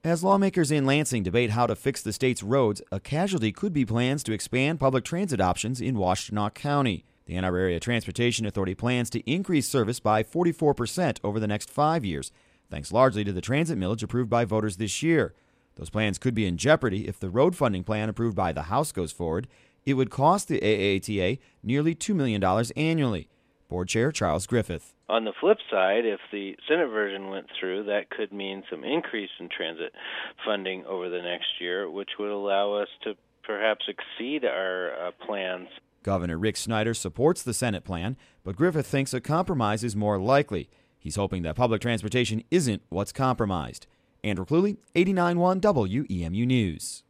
As lawmakers in Lansing debate how to fix the state's roads, a casualty could be plans to expand public transit options in Washtenaw County. The Ann Arbor Area Transportation Authority plans to increase service by 44% over the next 5 years, thanks largely to the transit millage approved by voters this year. Those plans could be in jeopardy if the road funding plan approved by the House goes forward. It would cost the AATA nearly $2 million annually. Board Chair Charles Griffith. On the flip side, if the Senate version went through, that could mean some increase in transit funding over the next year, which would allow us to perhaps exceed our plans. Governor Rick Snyder supports the Senate plan, but Griffith thinks a compromise is more likely. He's hoping that public transportation isn't what's compromised. Andrew Cluley, 89.1 WEMU News.